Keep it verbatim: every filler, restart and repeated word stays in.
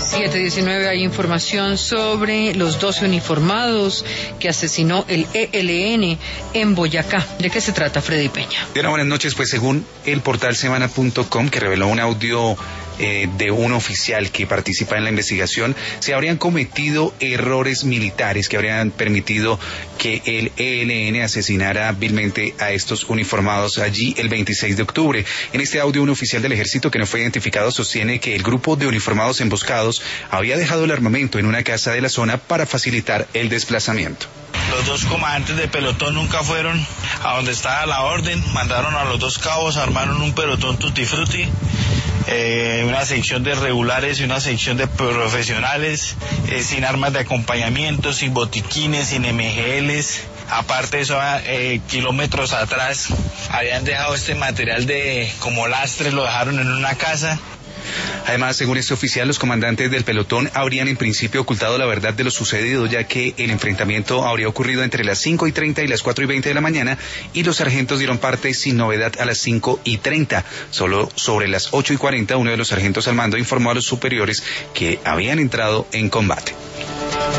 siete diecinueve hay información sobre los doce uniformados que asesinó el E L N en Boyacá. ¿De qué se trata, Freddy Peña? Bien, buenas noches. Pues según el portal semana punto com, que reveló un audio eh, de un oficial que participa en la investigación, se habrían cometido errores militares que habrían permitido que el E L N asesinara vilmente a estos uniformados allí el veintiséis de octubre. En este audio, un oficial del ejército que no fue identificado sostiene que el grupo de uniformados emboscados había dejado el armamento en una casa de la zona para facilitar el desplazamiento. Los dos comandantes de pelotón nunca fueron a donde estaba la orden, mandaron a los dos cabos, armaron un pelotón tutti frutti, eh, una sección de regulares y una sección de profesionales, eh, sin armas de acompañamiento, sin botiquines, sin M G Ls. Aparte de eso, eh, kilómetros atrás habían dejado este material de como lastre, lo dejaron en una casa. Además, según este oficial, los comandantes del pelotón habrían en principio ocultado la verdad de lo sucedido, ya que el enfrentamiento habría ocurrido entre las cinco y treinta y las cuatro y veinte de la mañana, y los sargentos dieron parte sin novedad a las cinco y treinta. Solo sobre las ocho y cuarenta, uno de los sargentos al mando informó a los superiores que habían entrado en combate.